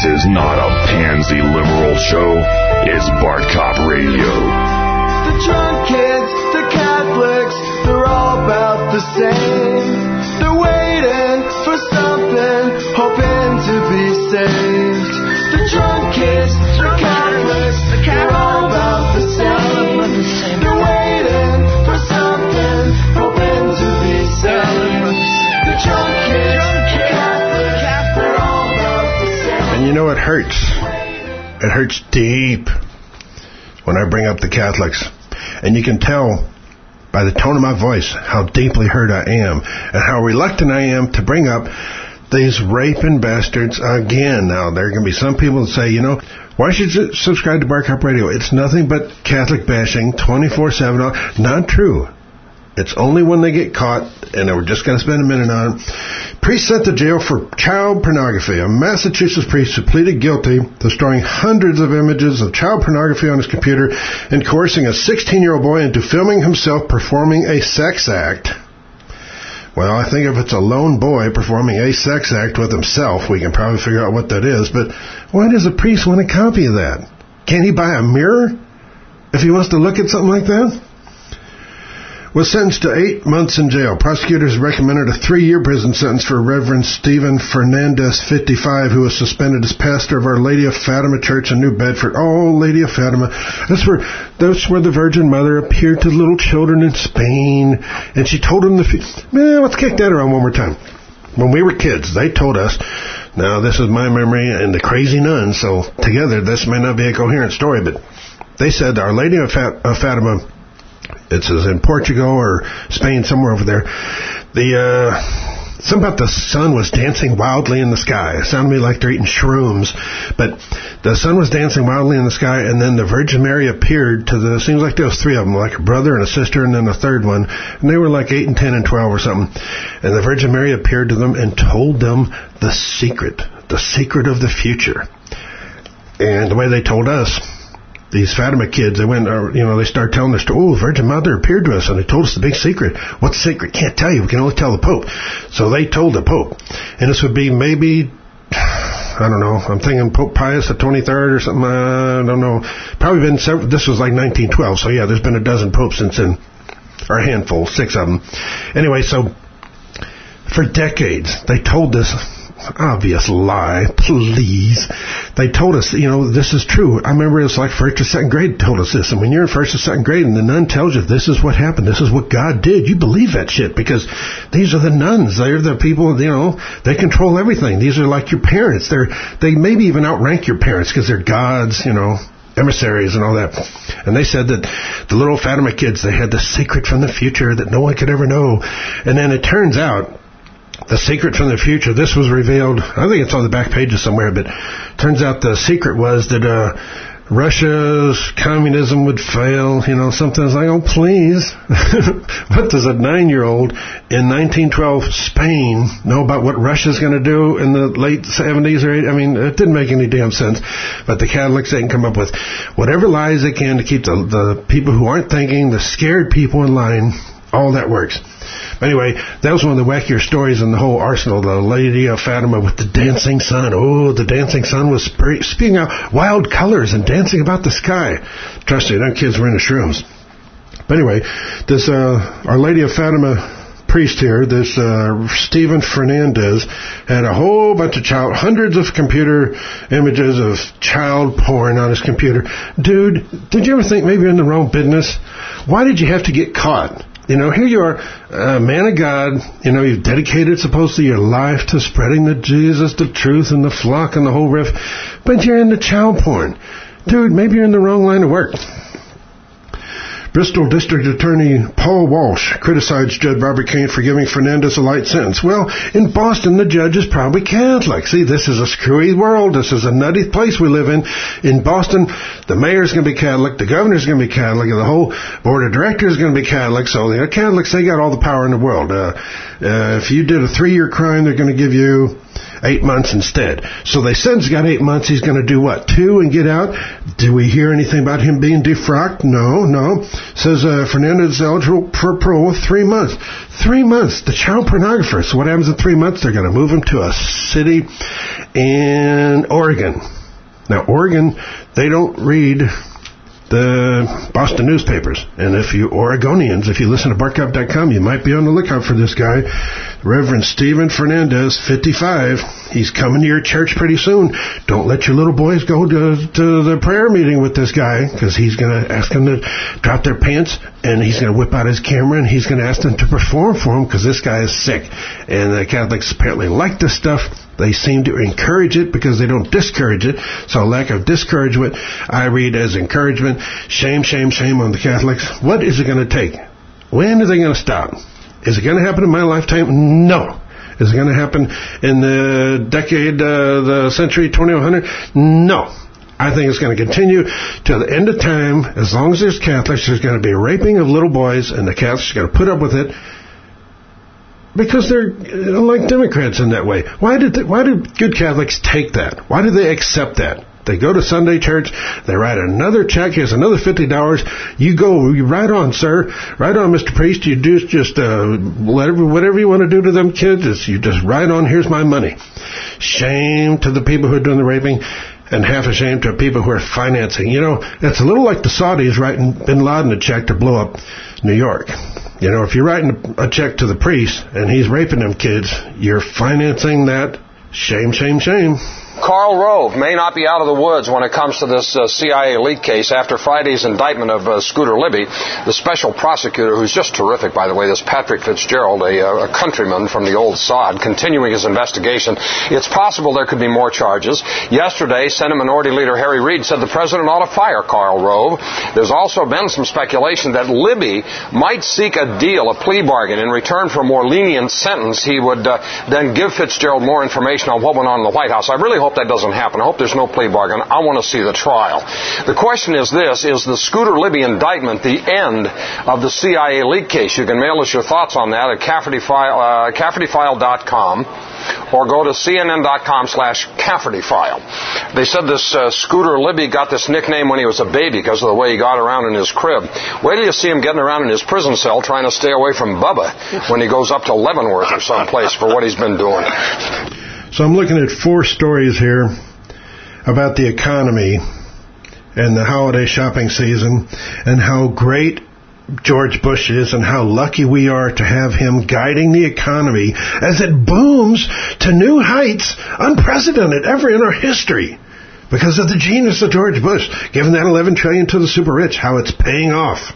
This is not a pansy liberal show. It's Bart Cop Radio. The drunk kids, the Catholics, they're all about the same. They're waiting for something, hoping to be saved. The drunk kids, the Catholics, they're all about the same. They're waiting for something, hoping to be saved. The drunk kids, the Catholics, they're all about the same. And you know it hurts. It hurts deep when I bring up the Catholics. And you can tell by the tone of my voice how deeply hurt I am and how reluctant I am to bring up these raping bastards again. Now, there are going to be some people that say, you know, why should you subscribe to Bart Cop Radio? It's nothing but Catholic bashing 24/7. Not true. It's only when they get caught, and we're just going to spend a minute on it. Priest sent to jail for child pornography. A Massachusetts priest who pleaded guilty to storing hundreds of images of child pornography on his computer and coercing a 16-year-old boy into filming himself performing a sex act. Well, I think if it's a lone boy performing a sex act with himself, we can probably figure out what that is. But why does a priest want a copy of that? Can't he buy a mirror if he wants to look at something like that? Was sentenced to 8 months in jail. Prosecutors recommended a 3-year prison sentence for Reverend Stephen Fernandez, 55, who was suspended as pastor of Our Lady of Fatima Church in New Bedford. Oh, Lady of Fatima. That's where the Virgin Mother appeared to little children in Spain, and she told them let's kick that around one more time. When we were kids, they told us, now this is my memory and the crazy nuns, so together this may not be a coherent story, but they said Our Lady of Fatima, it says in Portugal or Spain, somewhere over there, something about the sun was dancing wildly in the sky. It sounded to me like they're eating shrooms, but the sun was dancing wildly in the sky, and then the Virgin Mary appeared to seems like there was 3 of them, like a brother and a sister, and then a third one, and they were like 8 and 10 and 12 or something, and the Virgin Mary appeared to them and told them the secret of the future. And the way they told us, these Fatima kids, they went, they started telling their story. Oh, Virgin Mother appeared to us, and they told us the big secret. What's the secret? Can't tell you. We can only tell the Pope. So they told the Pope. And this would be maybe, I don't know, I'm thinking Pope Pius the 23rd or something. I don't know. Probably been several, this was like 1912. So yeah, there's been a dozen popes since then. Or a handful, 6 of them. Anyway, so for decades, they told this obvious lie, please. They told us, this is true. I remember it was like 1st or 2nd grade told us this. And when you're in 1st or 2nd grade and the nun tells you this is what happened, this is what God did, you believe that shit because these are the nuns. They're the people, they control everything. These are like your parents. They maybe even outrank your parents because they're gods, emissaries and all that. And they said that the little Fatima kids, they had the secret from the future that no one could ever know. And then it turns out the secret from the future, this was revealed, I think it's on the back pages somewhere, but turns out the secret was that Russia's communism would fail, something like, oh, please. What does a 9-year-old in 1912 Spain know about what Russia's going to do in the late 70s or 80s? I mean, it didn't make any damn sense. But the Catholics, they can come up with whatever lies they can to keep the people who aren't thinking, the scared people in line. All that works. Anyway, that was one of the wackier stories in the whole arsenal, the Lady of Fatima with the dancing sun. Oh, the dancing sun was spewing out wild colors and dancing about the sky. Trust me, them kids were into shrooms. But anyway, this Our Lady of Fatima priest here, this Stephen Fernandez, had a whole bunch of hundreds of computer images of child porn on his computer. Dude, did you ever think maybe you're in the wrong business? Why did you have to get caught? Here you are, a man of God, you've dedicated supposedly your life to spreading the Jesus, the truth, and the flock and the whole riff, but you're into child porn. Dude, maybe you're in the wrong line of work. Bristol District Attorney Paul Walsh criticized Judge Robert Kane for giving Fernandez a light sentence. Well, in Boston, the judge is probably Catholic. See, this is a screwy world. This is a nutty place we live in. In Boston, the mayor's going to be Catholic, the governor's going to be Catholic, and the whole board of directors is going to be Catholic. So the Catholics, they got all the power in the world. If you did a 3-year crime, they're going to give you 8 months instead. So they said he's got 8 months. He's going to do what? 2 and get out? Do we hear anything about him being defrocked? No. Says Fernandez is eligible for parole 3 months. 3 months. The child pornographer. So what happens in 3 months? They're going to move him to a city in Oregon. Now, Oregon, they don't read the Boston newspapers. And if you Oregonians, if you listen to BartCop.com, you might be on the lookout for this guy, Reverend Stephen Fernandez, 55. He's coming to your church pretty soon. Don't let your little boys go to the prayer meeting with this guy, because he's going to ask them to drop their pants, and he's going to whip out his camera, and he's going to ask them to perform for him, because this guy is sick. And the Catholics apparently like this stuff. They seem to encourage it because they don't discourage it. So lack of discouragement, I read as encouragement. Shame, shame, shame on the Catholics. What is it going to take? When are they going to stop? Is it going to happen in my lifetime? No. Is it going to happen in the decade, the century 2100? No. I think it's going to continue till the end of time. As long as there's Catholics, there's going to be a raping of little boys, and the Catholics are going to put up with it. Because they're like Democrats in that way. Why did good Catholics take that? Why did they accept that? They go to Sunday church, they write another check, here's another $50, you right on, sir, right on, Mr. Priest, you do just whatever you want to do to them kids, you just write on, here's my money. Shame to the people who are doing the raping, and half a shame to people who are financing. You know, it's a little like the Saudis writing Bin Laden a check to blow up New York. You know, if you're writing a check to the priest and he's raping them kids, you're financing that. Shame, shame, shame. Karl Rove may not be out of the woods when it comes to this CIA leak case after Friday's indictment of Scooter Libby, the special prosecutor, who's just terrific, by the way, this Patrick Fitzgerald, a countryman from the old sod, continuing his investigation. It's possible there could be more charges. Yesterday, Senate Minority Leader Harry Reid said the president ought to fire Karl Rove. There's also been some speculation that Libby might seek a deal, a plea bargain. In return for a more lenient sentence, he would then give Fitzgerald more information on what went on in the White House. I really hope that doesn't happen. I hope there's no plea bargain. I want to see the trial. The question is this: is the Scooter Libby indictment the end of the CIA leak case? You can mail us your thoughts on that at CaffertyFile.com or go to CNN.com/CaffertyFile. They said this Scooter Libby got this nickname when he was a baby because of the way he got around in his crib. Wait till you see him getting around in his prison cell trying to stay away from Bubba when he goes up to Leavenworth or someplace for what he's been doing. So I'm looking at 4 stories here about the economy and the holiday shopping season and how great George Bush is and how lucky we are to have him guiding the economy as it booms to new heights unprecedented ever in our history because of the genius of George Bush, giving that $11 trillion to the super rich, how it's paying off.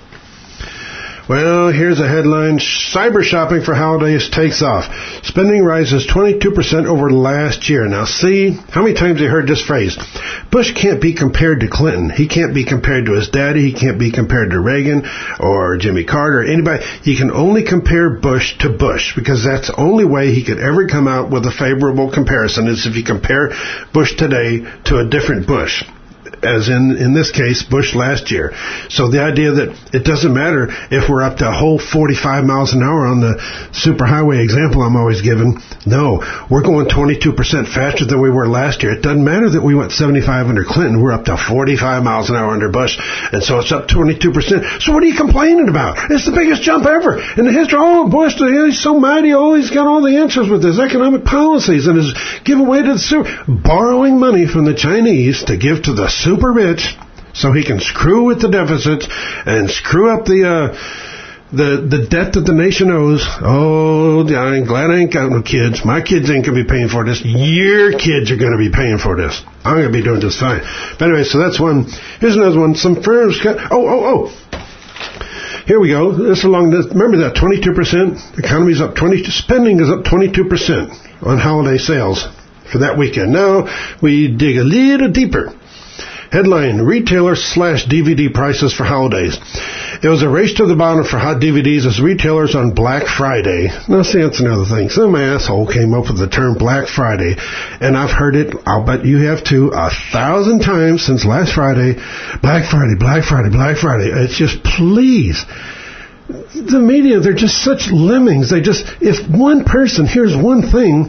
Well, here's a headline. Cyber shopping for holidays takes off. Spending rises 22% over last year. Now, see, how many times have you heard this phrase? Bush can't be compared to Clinton. He can't be compared to his daddy. He can't be compared to Reagan or Jimmy Carter or anybody. He can only compare Bush to Bush because that's the only way he could ever come out with a favorable comparison is if you compare Bush today to a different Bush. As in this case, Bush last year. So the idea that it doesn't matter if we're up to a whole 45 miles an hour on the superhighway example I'm always given. No, we're going 22% faster than we were last year. It doesn't matter that we went 75 under Clinton. We're up to 45 miles an hour under Bush. And so it's up 22%. So what are you complaining about? It's the biggest jump ever in the history. Oh, Bush, he's so mighty. Oh, he's got all the answers with his economic policies and his giveaway to the borrowing money from the Chinese to give to the super rich so he can screw with the deficits and screw up the debt that the nation owes. Oh, I'm glad I ain't got no kids. My kids ain't going to be paying for this. Your kids are going to be paying for this. I'm going to be doing just fine. But anyway, so that's one. Here's another one. Some firms got... Oh. Here we go. Remember that 22%? The economy's up 20%. Spending is up 22% on holiday sales for that weekend. Now we dig a little deeper. Headline, retailer/DVD prices for holidays. It was a race to the bottom for hot DVDs as retailers on Black Friday. Now, see, that's another thing. Some asshole came up with the term Black Friday, and I've heard it, I'll bet you have too, 1,000 times since last Friday. Black Friday, Black Friday, Black Friday. It's just, please. The media, they're just such lemmings. If one person hears one thing,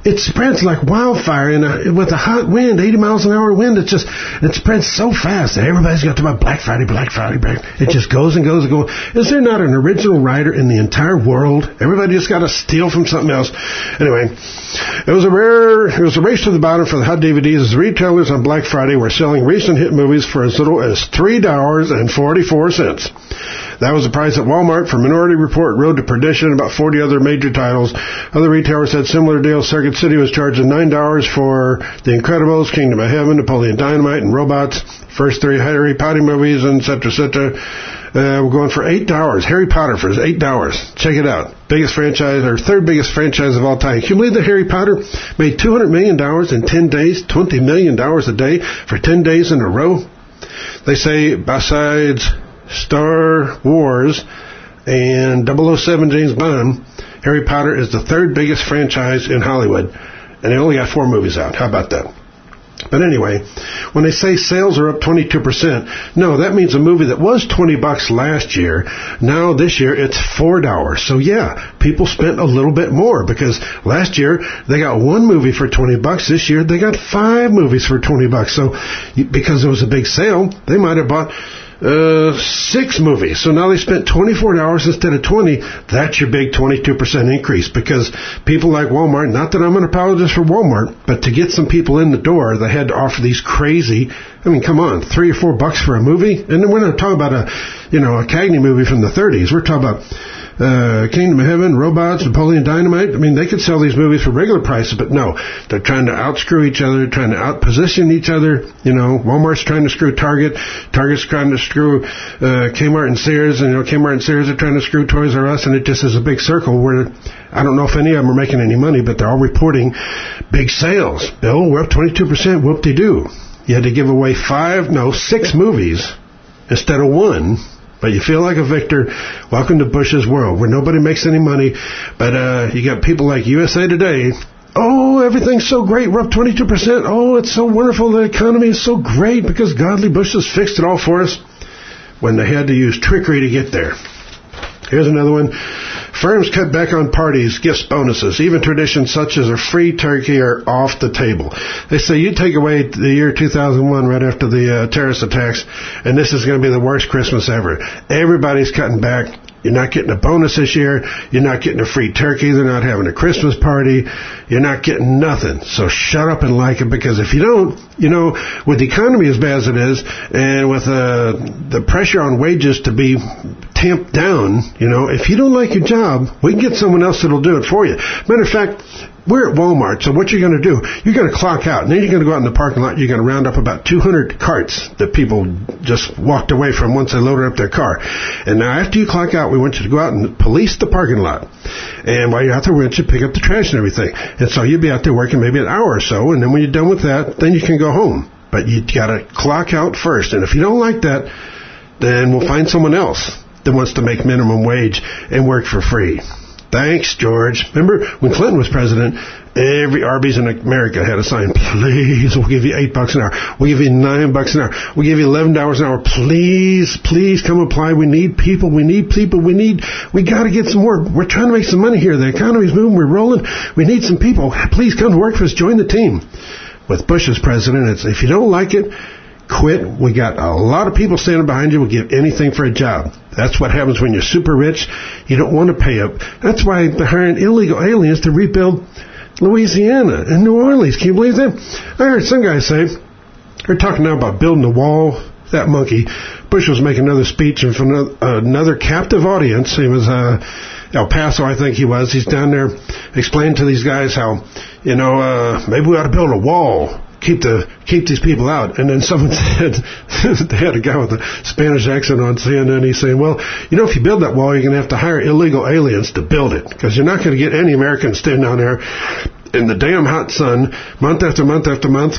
it spreads like wildfire with a hot wind, 80 miles an hour wind. It spreads so fast that everybody's got to buy Black Friday. It just goes and goes and goes. Is there not an original writer in the entire world? Everybody just got to steal from something else. Anyway, it was a race to the bottom for the hot DVDs as retailers on Black Friday were selling recent hit movies for as little as $3.44. That was the price at Walmart for Minority Report, Road to Perdition, and about 40 other major titles. Other retailers had similar deals. Circuit City was charging $9 for The Incredibles, Kingdom of Heaven, Napoleon Dynamite, and Robots. First 3 Harry Potter movies, and et cetera. We're going for $8. Harry Potter for $8. Check it out. Biggest franchise, or third biggest franchise of all time. Can you believe that Harry Potter made $200 million in 10 days, $20 million a day for 10 days in a row? They say besides Star Wars and 007 James Bond, Harry Potter is the third biggest franchise in Hollywood, and they only got 4 movies out. How about that? But anyway, when they say sales are up 22%, no, that means a movie that was $20 last year, now this year it's $4. So yeah, people spent a little bit more because last year they got 1 movie for $20. This year they got 5 movies for $20. So because it was a big sale, they might have bought 6 movies. So now they spent $24 instead of $20. That's your big 22% increase because people like Walmart, not that I'm an apologist for Walmart, but to get some people in the door, they had to offer these crazy, I mean, come on, $3 or $4 for a movie? And then we're not talking about a Cagney movie from the 30s. We're talking about Kingdom of Heaven, Robots, Napoleon Dynamite. I mean, they could sell these movies for regular prices, but no. They're trying to outscrew each other, trying to outposition each other. Walmart's trying to screw Target. Target's trying to screw Kmart and Sears, and Kmart and Sears are trying to screw Toys R Us, and it just is a big circle where I don't know if any of them are making any money, but they're all reporting big sales. Bill, we're up 22%. Whoop-de-doo. You had to give away 6 movies instead of 1. But you feel like a victor. Welcome to Bush's world, where nobody makes any money. But you got people like USA Today. Oh, everything's so great. We're up 22%. Oh, it's so wonderful. The economy is so great because Godly Bush has fixed it all for us. When they had to use trickery to get there. Here's another one. Firms cut back on parties, gifts, bonuses. Even traditions such as a free turkey are off the table. They say you take away the year 2001 right after the terrorist attacks, and this is going to be the worst Christmas ever. Everybody's cutting back. You're not getting a bonus this year. You're not getting a free turkey. They're not having a Christmas party. You're not getting nothing. So shut up and like it, because if you don't, with the economy as bad as it is, and with the pressure on wages to be tamped down, if you don't like your job, we can get someone else that'll do it for you. Matter of fact, we're at Walmart, so what you're going to do, you're going to clock out, and then you're going to go out in the parking lot, you're going to round up about 200 carts that people just walked away from once they loaded up their car. And now after you clock out, we want you to go out and police the parking lot. And while you're out there, we want you to pick up the trash and everything. And so you'll be out there working maybe an hour or so, and then when you're done with that, then you can go home. But you got to clock out first. And if you don't like that, then we'll find someone else that wants to make minimum wage and work for free. Thanks, George. Remember when Clinton was president, every Arby's in America had a sign, please, we'll give you $8 an hour. We'll give you $9 an hour. We'll give you $11 an hour. Please, please come apply. We need people. We got to get some work. We're trying to make some money here. The economy's moving. We're rolling. We need some people. Please come to work for us. Join the team. With Bush as president, it's if you don't like it, quit. We got a lot of people standing behind you. We'll give anything for a job. That's what happens when you're super rich. You don't want to pay up. That's why they're hiring illegal aliens to rebuild Louisiana and New Orleans. Can you believe that? I heard some guy say, they're talking now about building a wall. That monkey. Bush was making another speech in front of another captive audience. He was El Paso, I think he was. He's down there explaining to these guys how, maybe we ought to build a wall. Keep these people out. And then someone said, they had a guy with a Spanish accent on CNN. He's saying, well, if you build that wall, you're going to have to hire illegal aliens to build it, because you're not going to get any Americans standing down there in the damn hot sun month after month after month,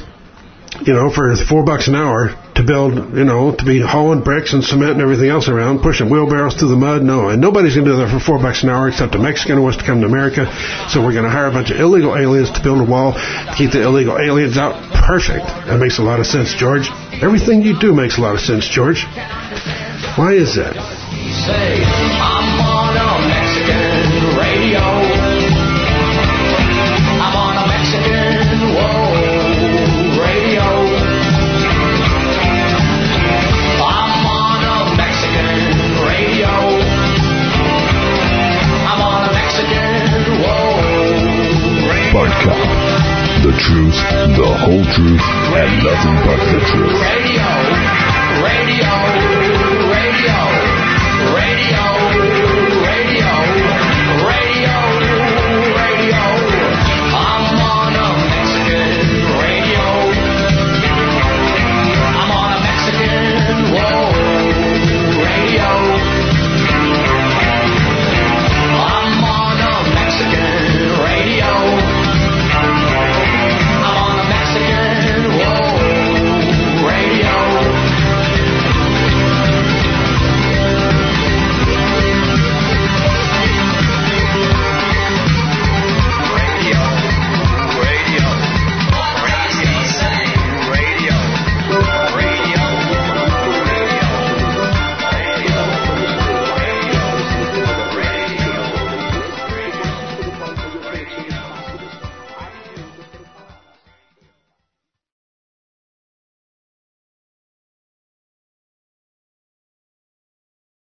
for $4 an hour to build, to be hauling bricks and cement and everything else around, pushing wheelbarrows through the mud. No, and nobody's going to do that for $4 an hour except a Mexican who wants to come to America. So we're going to hire a bunch of illegal aliens to build a wall to keep the illegal aliens out. Perfect. That makes a lot of sense, George. Everything you do makes a lot of sense, George. Why is that? Say, I'm on a Mexican radio. I'm on a Mexican Cop. The truth, the whole truth, and nothing but the truth. Radio.